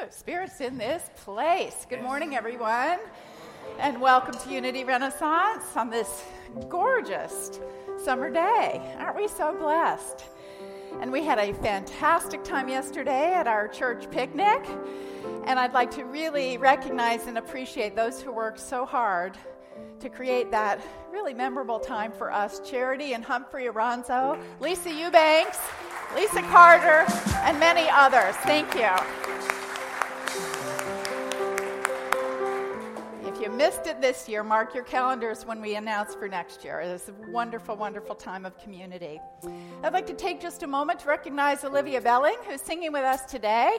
Spirit's in this place. Good morning, everyone, and welcome to Unity Renaissance on this gorgeous summer day. Aren't we so blessed? And we had a fantastic time yesterday at our church picnic, and I'd like to really recognize and appreciate those who worked so hard to create that really memorable time for us. Charity and Humphrey Aranzo, Lisa Eubanks, Lisa Carter, and many others. Thank you. If you missed it this year, mark your calendars when we announce for next year. It's a wonderful, wonderful time of community. I'd like to take just a moment to recognize Olivia Belling, who's singing with us today.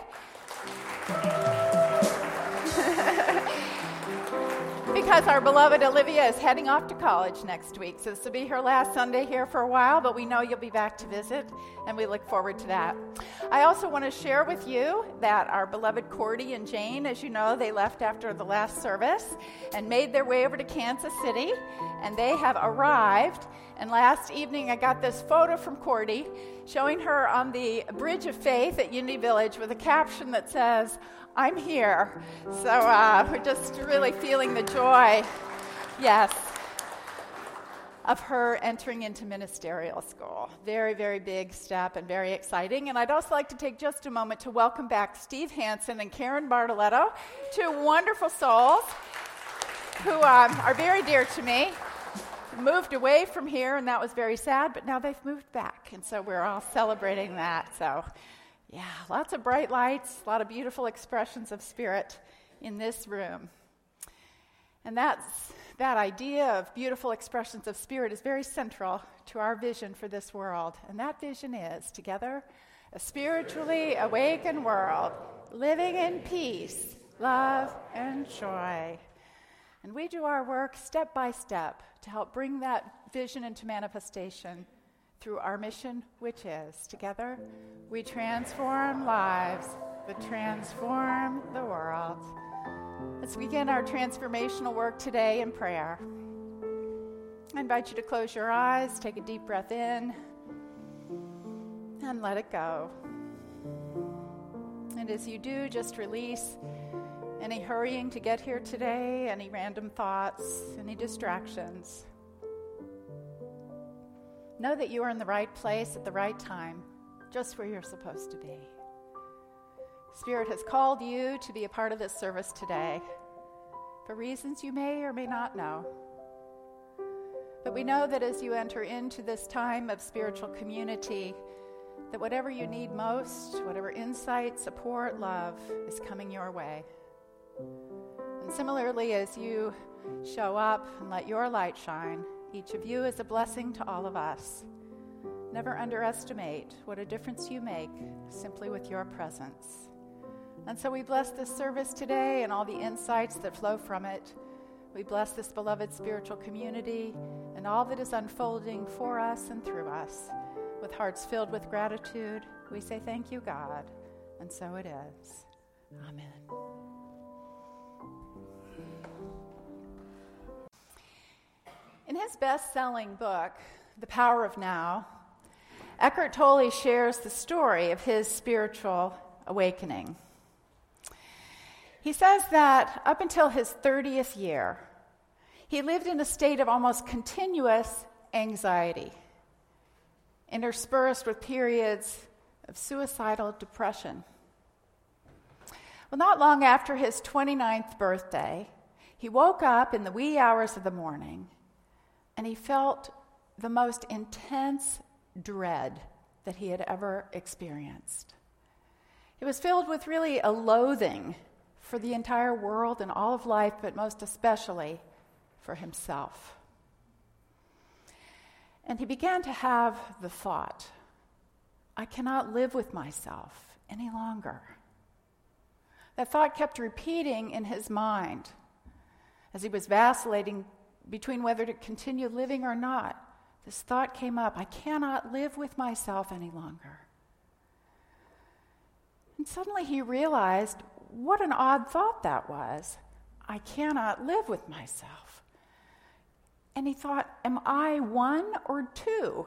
Because our beloved Olivia is heading off to college next week. So this will be her last Sunday here for a while, but we know you'll be back to visit, and we look forward to that. I also want to share with you that our beloved Cordy and Jane, as you know, they left after the last service and made their way over to Kansas City, and they have arrived. And last evening I got this photo from Cordy showing her on the Bridge of Faith at Unity Village with a caption that says, "I'm here." So we're just really feeling the joy, yes, of her entering into ministerial school. Very, very big step and very exciting. And I'd also like to take just a moment to welcome back Steve Hansen and Karen Bartoletto, two wonderful souls who are very dear to me. Moved away from here, and that was very sad, but now they've moved back, and so we're all celebrating that. So yeah, lots of bright lights, a lot of beautiful expressions of spirit in this room. And that idea of beautiful expressions of spirit is very central to our vision for this world. And that vision is, together, a spiritually awakened world, living in peace, love, and joy. And we do our work step by step to help bring that vision into manifestation through our mission, which is, together, we transform lives that transform the world. Let's begin our transformational work today in prayer. I invite you to close your eyes, take a deep breath in, and let it go. And as you do, just release any hurrying to get here today, any random thoughts, any distractions. Know that you are in the right place at the right time, just where you're supposed to be. Spirit has called you to be a part of this service today for reasons you may or may not know. But we know that as you enter into this time of spiritual community, that whatever you need most, whatever insight, support, love, is coming your way. And similarly, as you show up and let your light shine, each of you is a blessing to all of us. Never underestimate what a difference you make simply with your presence. And so we bless this service today and all the insights that flow from it. We bless this beloved spiritual community and all that is unfolding for us and through us. With hearts filled with gratitude, we say thank you, God, and so it is. Amen. In his best-selling book, The Power of Now, Eckhart Tolle shares the story of his spiritual awakening. He says that up until his 30th year, he lived in a state of almost continuous anxiety, interspersed with periods of suicidal depression. Well, not long after his 29th birthday, he woke up in the wee hours of the morning, and he felt the most intense dread that he had ever experienced. It was filled with really a loathing for the entire world and all of life, but most especially for himself. And he began to have the thought, I cannot live with myself any longer. That thought kept repeating in his mind as he was vacillating between whether to continue living or not. This thought came up, I cannot live with myself any longer. And suddenly he realized what an odd thought that was. I cannot live with myself. And he thought, am I one or two?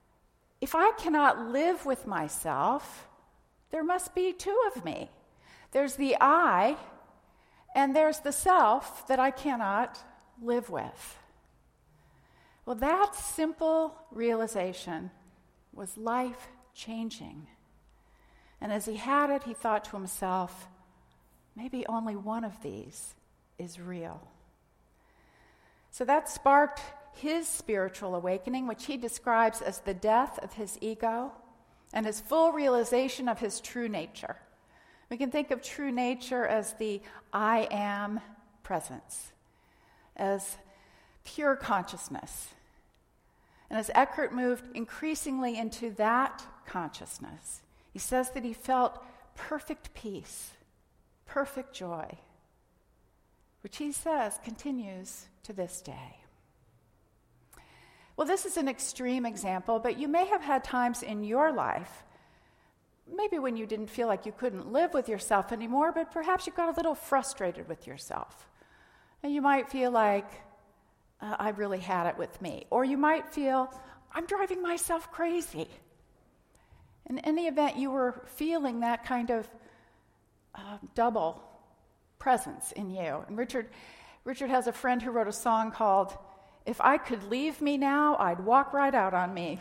If I cannot live with myself, there must be two of me. There's the I, and there's the self that I cannot live with. Well, that simple realization was life-changing. And as he had it, he thought to himself, maybe only one of these is real. So that sparked his spiritual awakening, which he describes as the death of his ego and his full realization of his true nature. We can think of true nature as the I am presence, as pure consciousness. And as Eckhart moved increasingly into that consciousness, he says that he felt perfect peace, perfect joy, which he says continues to this day. Well, this is an extreme example, but you may have had times in your life, maybe when you didn't feel like you couldn't live with yourself anymore, but perhaps you got a little frustrated with yourself. And you might feel like, I really had it with me. Or you might feel, I'm driving myself crazy. In any event, you were feeling that kind of double presence in you. And Richard has a friend who wrote a song called, If I Could Leave Me Now, I'd Walk Right Out on Me.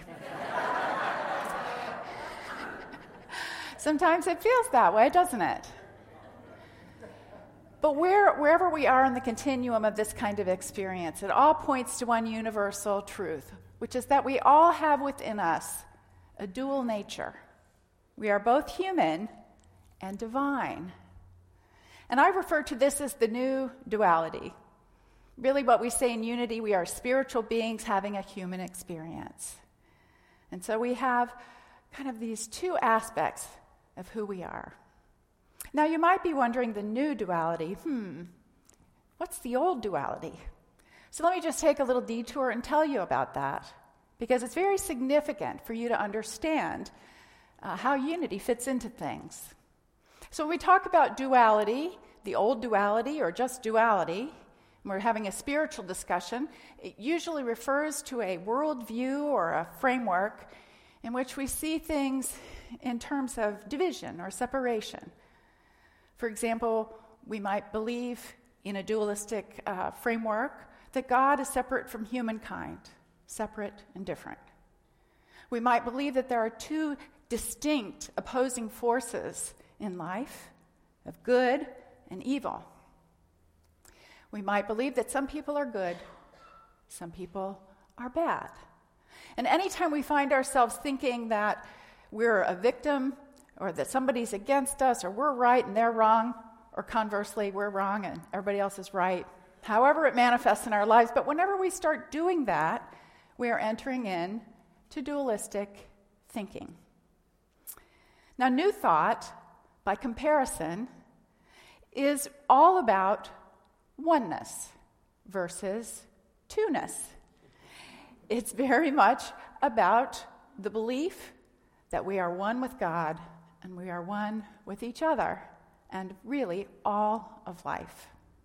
Sometimes it feels that way, doesn't it? But wherever we are in the continuum of this kind of experience, it all points to one universal truth, which is that we all have within us a dual nature. We are both human and divine. And I refer to this as the new duality. Really, what we say in Unity, we are spiritual beings having a human experience. And so we have kind of these two aspects of who we are. Now, you might be wondering, the new duality, what's the old duality? So let me just take a little detour and tell you about that, because it's very significant for you to understand how Unity fits into things. So when we talk about duality, the old duality or just duality, and we're having a spiritual discussion, it usually refers to a worldview or a framework in which we see things in terms of division or separation. For example, we might believe in a dualistic framework that God is separate from humankind, separate and different. We might believe that there are two distinct opposing forces in life, of good and evil. We might believe that some people are good, some people are bad. And anytime we find ourselves thinking that we're a victim, or that somebody's against us, or we're right and they're wrong, or conversely, we're wrong and everybody else is right, however it manifests in our lives, but whenever we start doing that, we are entering in to dualistic thinking. Now, New Thought, by comparison, is all about oneness versus two-ness. It's very much about the belief that we are one with God and we are one with each other and really all of life.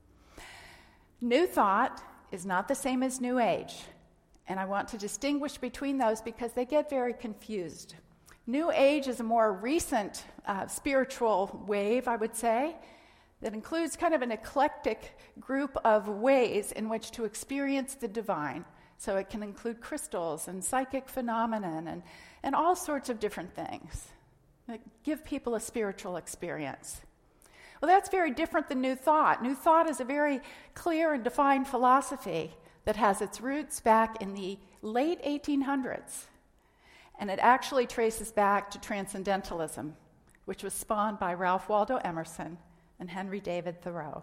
New Thought is not the same as New Age, and I want to distinguish between those because they get very confused. New Age is a more recent spiritual wave, I would say, that includes kind of an eclectic group of ways in which to experience the divine. So it can include crystals and psychic phenomenon and all sorts of different things that give people a spiritual experience. Well, that's very different than New Thought. New Thought is a very clear and defined philosophy that has its roots back in the late 1800s. And it actually traces back to Transcendentalism, which was spawned by Ralph Waldo Emerson and Henry David Thoreau.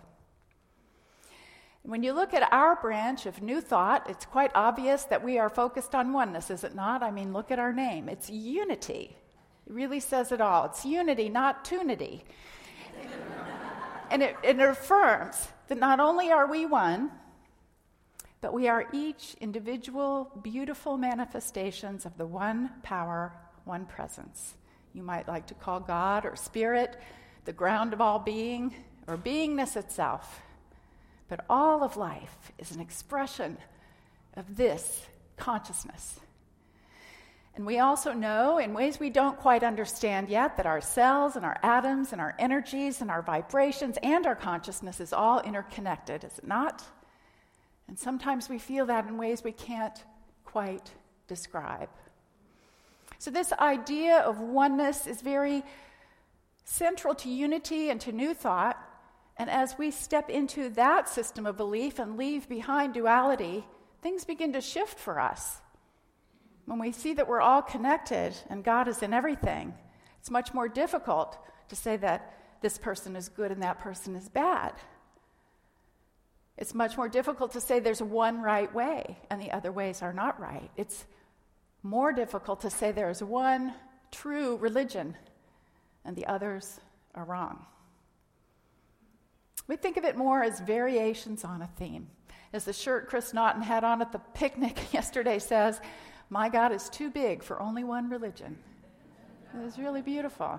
When you look at our branch of New Thought, it's quite obvious that we are focused on oneness, is it not? I mean, look at our name. It's unity. It really says it all. It's unity, not tunity. And it affirms that not only are we one, but we are each individual, beautiful manifestations of the one power, one presence. You might like to call God or Spirit the ground of all being, or beingness itself. But all of life is an expression of this consciousness. And we also know, in ways we don't quite understand yet, that our cells and our atoms and our energies and our vibrations and our consciousness is all interconnected, is it not? And sometimes we feel that in ways we can't quite describe. So this idea of oneness is very central to unity and to New Thought. And as we step into that system of belief and leave behind duality, things begin to shift for us. When we see that we're all connected and God is in everything, it's much more difficult to say that this person is good and that person is bad. It's much more difficult to say there's one right way and the other ways are not right. It's more difficult to say there's one true religion and the others are wrong. We think of it more as variations on a theme. As the shirt Chris Naughton had on at the picnic yesterday says, "My God is too big for only one religion." It was really beautiful.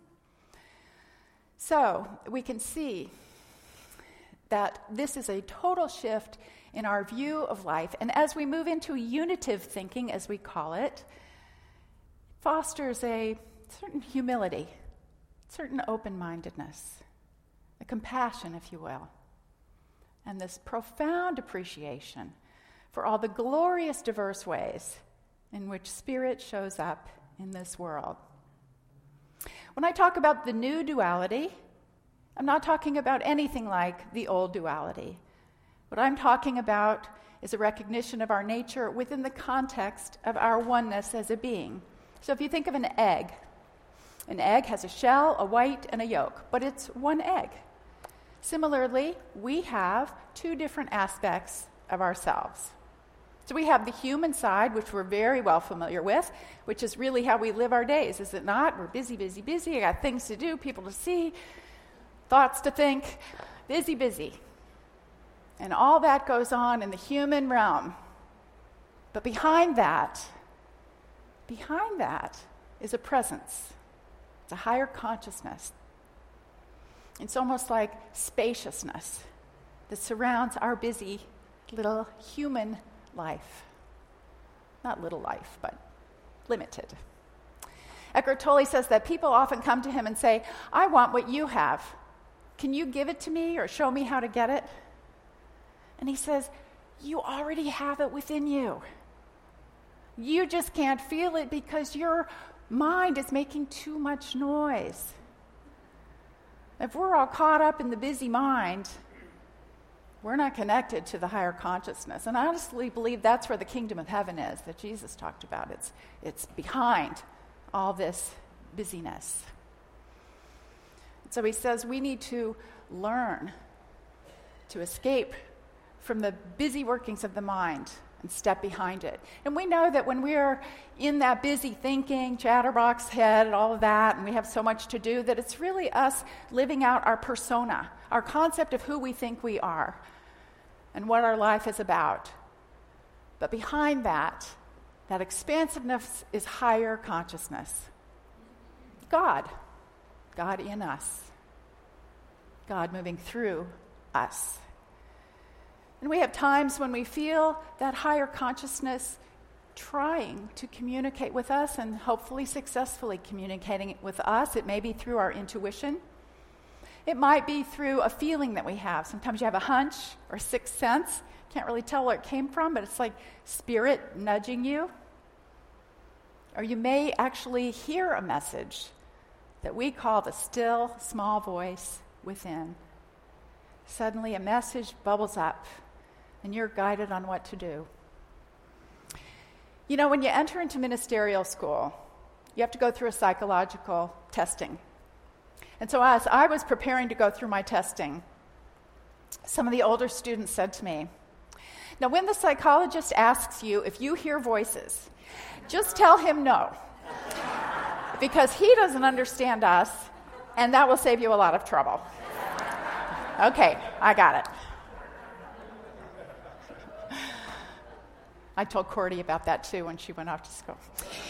So we can see that this is a total shift in our view of life. And as we move into unitive thinking, as we call it, fosters a certain humility, certain open-mindedness, a compassion, if you will, and this profound appreciation for all the glorious diverse ways in which spirit shows up in this world. When I talk about the new duality, I'm not talking about anything like the old duality. What I'm talking about is a recognition of our nature within the context of our oneness as a being. So if you think of an egg has a shell, a white, and a yolk, but it's one egg. Similarly, we have two different aspects of ourselves. So we have the human side, which we're very well familiar with, which is really how we live our days, is it not? We're busy, busy, busy. I got things to do, people to see, thoughts to think, busy, busy. And all that goes on in the human realm. But behind that is a presence. It's a higher consciousness. It's almost like spaciousness that surrounds our busy little human life. Not little life, but limited. Eckhart Tolle says that people often come to him and say, "I want what you have. Can you give it to me or show me how to get it?" And he says, "You already have it within you. You just can't feel it because your mind is making too much noise." If we're all caught up in the busy mind, we're not connected to the higher consciousness. And I honestly believe that's where the kingdom of heaven is, that Jesus talked about. It's behind all this busyness. So he says we need to learn to escape from the busy workings of the mind and step behind it. And we know that when we're in that busy thinking, chatterbox head, all of that, and we have so much to do, that it's really us living out our persona, our concept of who we think we are and what our life is about. But behind that expansiveness is higher consciousness. God in us. God moving through us. And we have times when we feel that higher consciousness trying to communicate with us and hopefully successfully communicating with us. It may be through our intuition. It might be through a feeling that we have. Sometimes you have a hunch or sixth sense. Can't really tell where it came from, but it's like spirit nudging you. Or you may actually hear a message that we call the still, small voice within. Suddenly a message bubbles up, and you're guided on what to do. You know, when you enter into ministerial school, you have to go through a psychological testing. And so as I was preparing to go through my testing, some of the older students said to me, "Now, when the psychologist asks you if you hear voices, just tell him no, because he doesn't understand us, and that will save you a lot of trouble." Okay, I got it. I told Cordy about that too when she went off to school.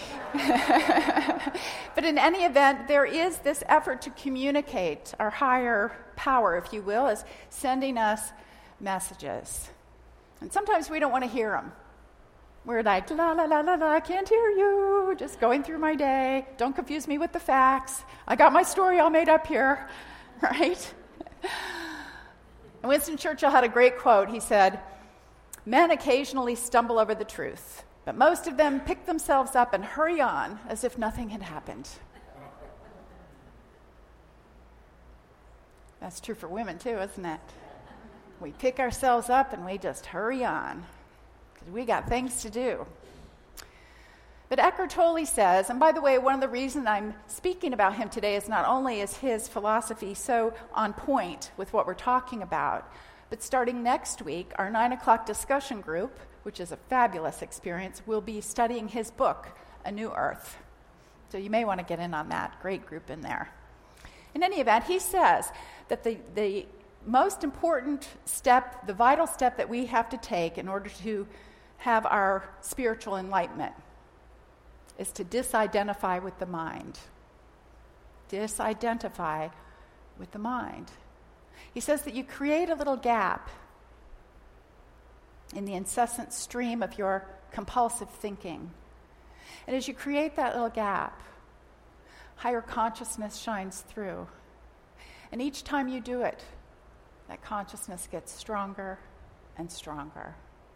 But in any event, there is this effort to communicate. Our higher power, if you will, is sending us messages. And sometimes we don't want to hear them. We're like, la, la, la, la, la, I can't hear you. Just going through my day. Don't confuse me with the facts. I got my story all made up here, right? And Winston Churchill had a great quote. He said, "Men occasionally stumble over the truth, but most of them pick themselves up and hurry on as if nothing had happened." That's true for women too, isn't it? We pick ourselves up and we just hurry on because we got things to do. But Eckhart Tolle says, and by the way, one of the reasons I'm speaking about him today is not only is his philosophy so on point with what we're talking about, but starting next week, our 9 o'clock discussion group, which is a fabulous experience, will be studying his book, A New Earth. So you may want to get in on that. Great group in there. In any event, he says that the most important step, the vital step that we have to take in order to have our spiritual enlightenment is to disidentify with the mind. Disidentify with the mind. He says that you create a little gap in the incessant stream of your compulsive thinking. And as you create that little gap, higher consciousness shines through. And each time you do it, that consciousness gets stronger and stronger.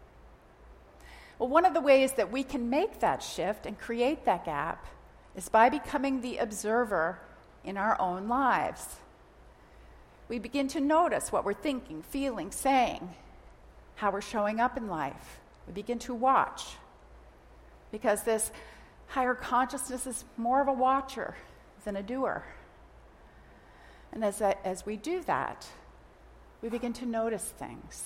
Well, one of the ways that we can make that shift and create that gap is by becoming the observer in our own lives. We begin to notice what we're thinking, feeling, saying, how we're showing up in life. We begin to watch, because this higher consciousness is more of a watcher than a doer. And as we do that, we begin to notice things.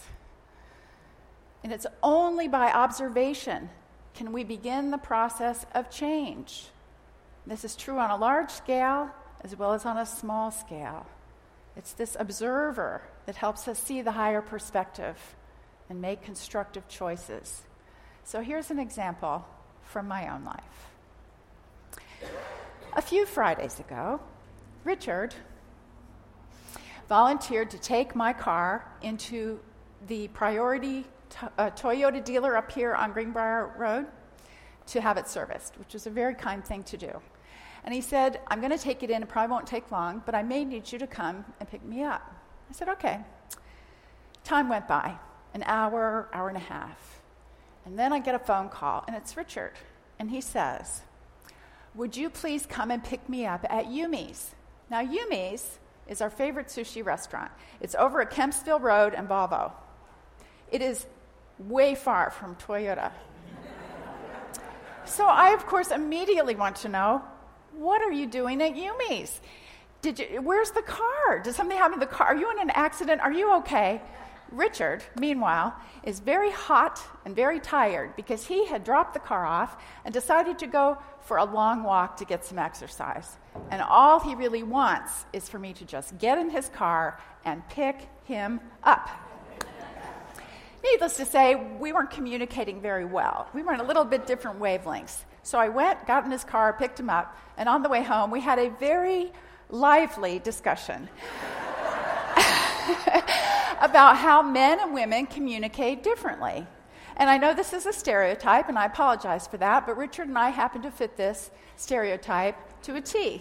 And it's only by observation can we begin the process of change. This is true on a large scale as well as on a small scale. It's this observer that helps us see the higher perspective and make constructive choices. So here's an example from my own life. A few Fridays ago, Richard volunteered to take my car into the priority Toyota dealer up here on Greenbrier Road to have it serviced, which was a very kind thing to do. And he said, "I'm going to take it in. It probably won't take long, but I may need you to come and pick me up." I said, "Okay." Time went by, an hour, hour and a half. And then I get a phone call, and it's Richard. And he says, "Would you please come and pick me up at Yumi's?" Now, Yumi's is our favorite sushi restaurant. It's over at Kempsville Road and Volvo. It is way far from Toyota. So I, of course, immediately want to know, what are you doing at Yumi's? Where's the car? Did something happen to the car? Are you in an accident? Are you okay? Richard, meanwhile, is very hot and very tired because he had dropped the car off and decided to go for a long walk to get some exercise. And all he really wants is for me to just get in his car and pick him up. Needless to say, we weren't communicating very well. We were on a little bit different wavelengths. So I went, got in his car, picked him up, and on the way home, we had a very lively discussion about how men and women communicate differently. And I know this is a stereotype, and I apologize for that, but Richard and I happen to fit this stereotype to a T.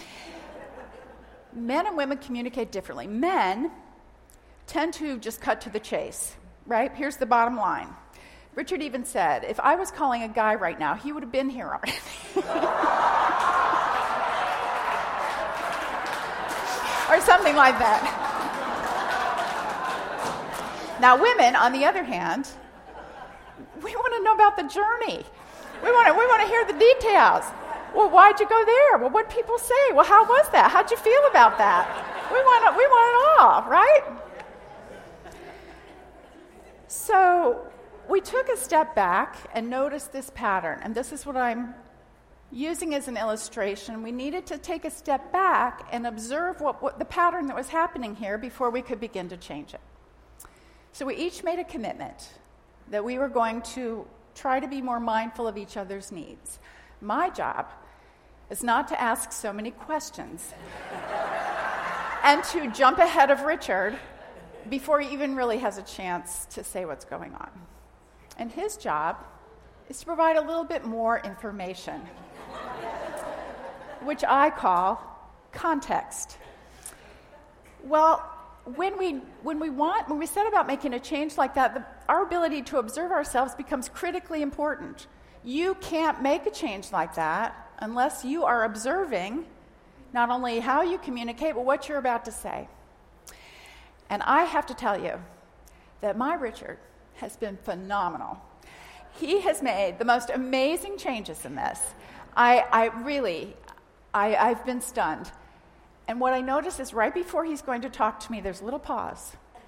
Men and women communicate differently. Men tend to just cut to the chase, right? Here's the bottom line. Richard even said, if I was calling a guy right now, he would have been here already. Or something like that. Now, women, on the other hand, we want to know about the journey. We want to hear the details. Well, why'd you go there? Well, what'd people say? Well, how was that? How'd you feel about that? We want it all, right? So we took a step back and noticed this pattern, and this is what I'm using as an illustration. We needed to take a step back and observe what the pattern that was happening here before we could begin to change it. So we each made a commitment that we were going to try to be more mindful of each other's needs. My job is not to ask so many questions and to jump ahead of Richard before he even really has a chance to say what's going on. And his job is to provide a little bit more information, which I call context. Well, when we set about making a change like that, our ability to observe ourselves becomes critically important. You can't make a change like that unless you are observing not only how you communicate, but what you're about to say. And I have to tell you that my Richard has been phenomenal. He has made the most amazing changes in this. I've been stunned. And what I notice is right before he's going to talk to me, there's a little pause.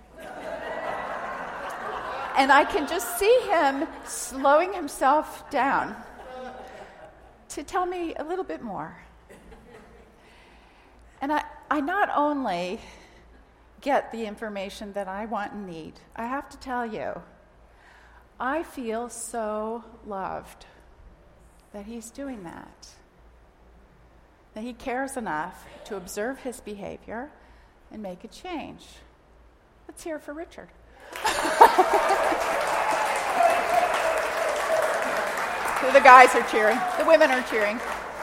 And I can just see him slowing himself down to tell me a little bit more. And I not only get the information that I want and need, I have to tell you, I feel so loved that he's doing that. That he cares enough to observe his behavior and make a change. Let's hear it for Richard. So the guys are cheering. The women are cheering.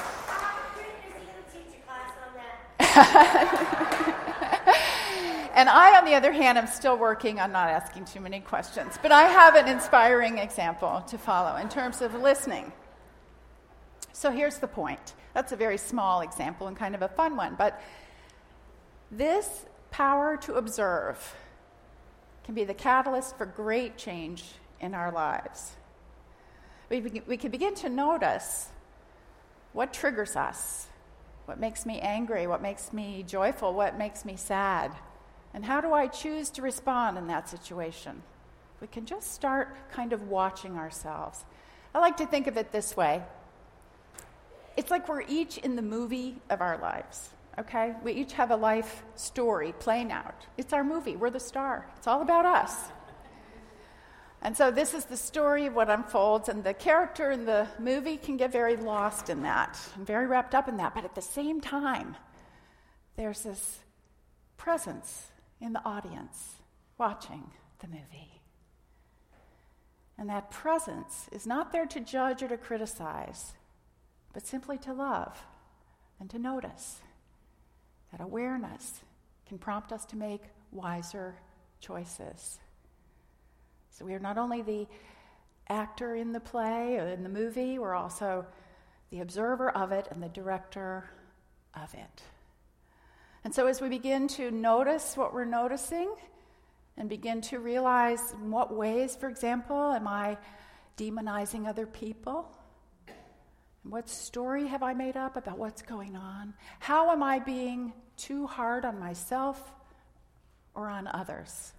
And I, on the other hand, am still working on not asking too many questions. But I have an inspiring example to follow in terms of listening. So here's the point. That's a very small example and kind of a fun one. But this power to observe can be the catalyst for great change in our lives. We can begin to notice what triggers us, what makes me angry, what makes me joyful, what makes me sad, and how do I choose to respond in that situation. We can just start kind of watching ourselves. I like to think of it this way. It's like we're each in the movie of our lives, okay? We each have a life story playing out. It's our movie. We're the star. It's all about us. And so this is the story of what unfolds, and the character in the movie can get very lost in that and very wrapped up in that. But at the same time, there's this presence in the audience watching the movie. And that presence is not there to judge or to criticize, but simply to love and to notice. That awareness can prompt us to make wiser choices. So we are not only the actor in the play or in the movie, we're also the observer of it and the director of it. And so as we begin to notice what we're noticing and begin to realize in what ways, for example, am I demonizing other people? What story have I made up about what's going on? How am I being too hard on myself or on others?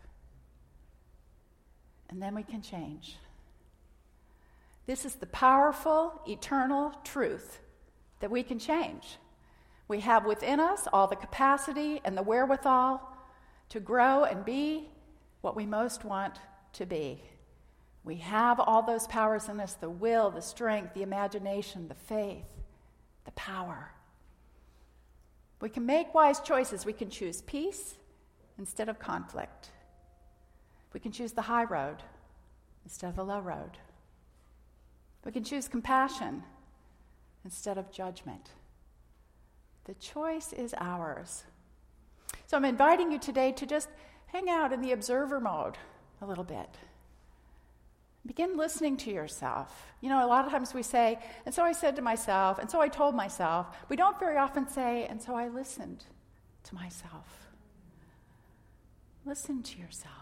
And then we can change. This is the powerful, eternal truth that we can change. We have within us all the capacity and the wherewithal to grow and be what we most want to be. We have all those powers in us, the will, the strength, the imagination, the faith, the power. We can make wise choices. We can choose peace instead of conflict. We can choose the high road instead of the low road. We can choose compassion instead of judgment. The choice is ours. So I'm inviting you today to just hang out in the observer mode a little bit. Begin listening to yourself. You know, a lot of times we say, and so I said to myself, and so I told myself. We don't very often say, and so I listened to myself. Listen to yourself.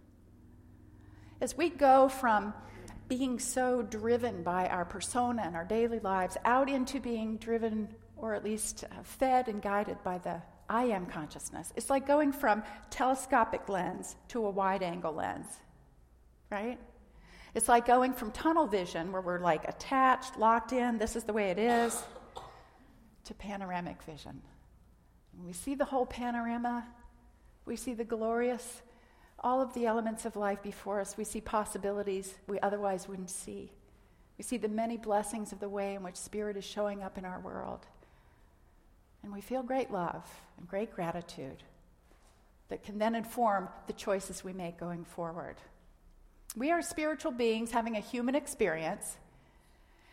As we go from being so driven by our persona and our daily lives out into being driven, or at least fed and guided by the I am consciousness, it's like going from telescopic lens to a wide-angle lens, right? It's like going from tunnel vision, where we're like attached, locked in, this is the way it is, to panoramic vision. When we see the whole panorama, we see the glorious, all of the elements of life before us. We see possibilities we otherwise wouldn't see. We see the many blessings of the way in which Spirit is showing up in our world. And we feel great love and great gratitude that can then inform the choices we make going forward. We are spiritual beings having a human experience,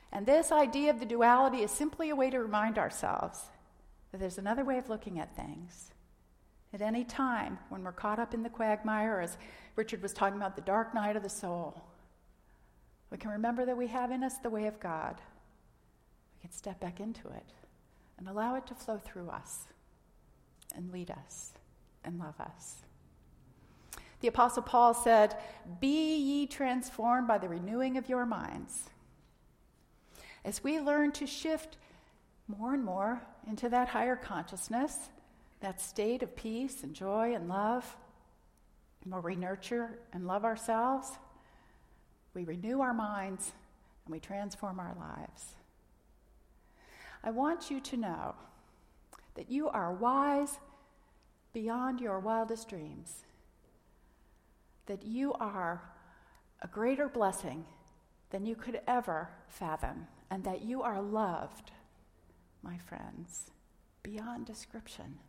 And this idea of the duality is simply a way to remind ourselves that there's another way of looking at things. At any time, when we're caught up in the quagmire, or as Richard was talking about, the dark night of the soul, we can remember that we have in us the way of God. We can step back into it and allow it to flow through us and lead us and love us. The Apostle Paul said, "Be ye transformed by the renewing of your minds." As we learn to shift more and more into that higher consciousness, that state of peace and joy and love, where we nurture and love ourselves, we renew our minds and we transform our lives. I want you to know that you are wise beyond your wildest dreams, that you are a greater blessing than you could ever fathom, and that you are loved, my friends, beyond description.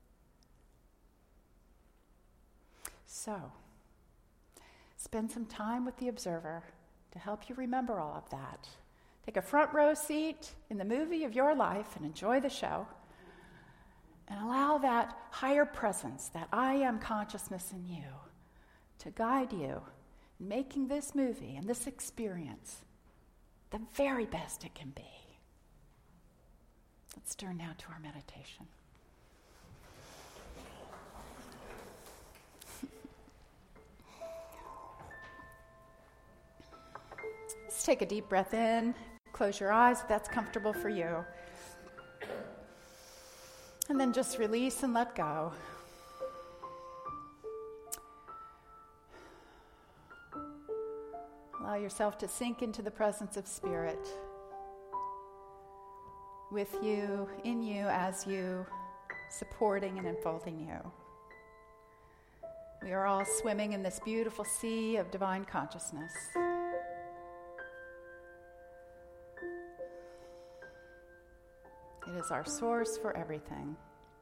So, spend some time with the observer to help you remember all of that. Take a front row seat in the movie of your life and enjoy the show. And allow that higher presence, that I am consciousness in you, to guide you in making this movie and this experience the very best it can be. Let's turn now to our meditation. Let's take a deep breath in. Close your eyes if that's comfortable for you. And then just release and let go. Allow yourself to sink into the presence of Spirit with you, in you, as you, supporting and enfolding you. We are all swimming in this beautiful sea of divine consciousness. It is our source for everything.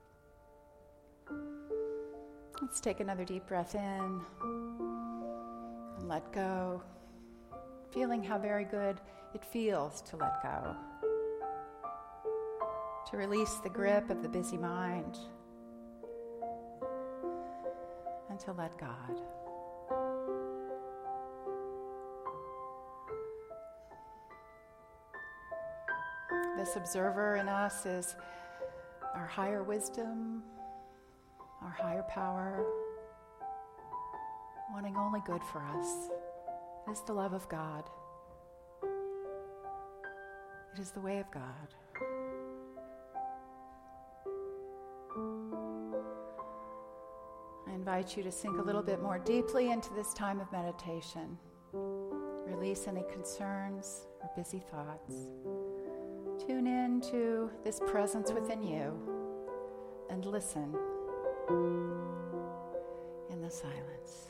Let's take another deep breath in and let go, feeling how very good it feels to let go, to release the grip of the busy mind, and to let God. This observer in us is our higher wisdom, our higher power, wanting only good for us. It is the love of God. It is the way of God. I invite you to sink a little bit more deeply into this time of meditation. Release any concerns or busy thoughts. Tune in to this presence within you and listen in the silence.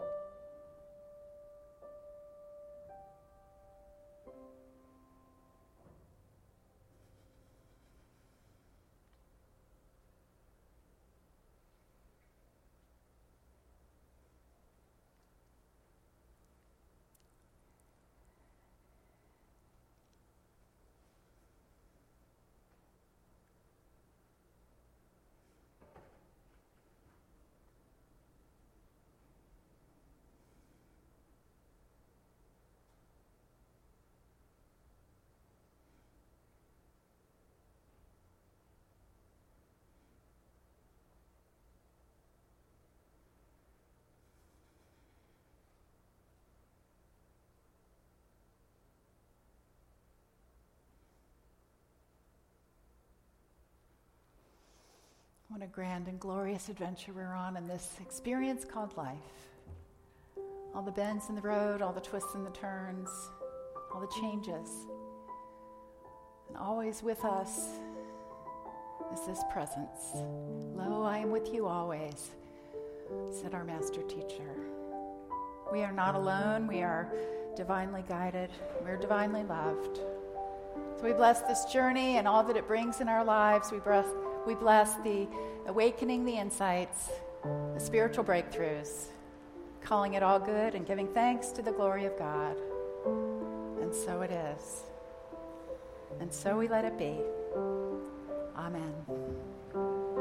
What a grand and glorious adventure we're on in this experience called life. All the bends in the road, all the twists and the turns, all the changes. And always with us is this presence. Lo, I am with you always, said our master teacher. We are not alone. We are divinely guided. We're divinely loved. So we bless this journey and all that it brings in our lives. We bless the awakening, the insights, the spiritual breakthroughs, calling it all good and giving thanks to the glory of God. And so it is. And so we let it be. Amen.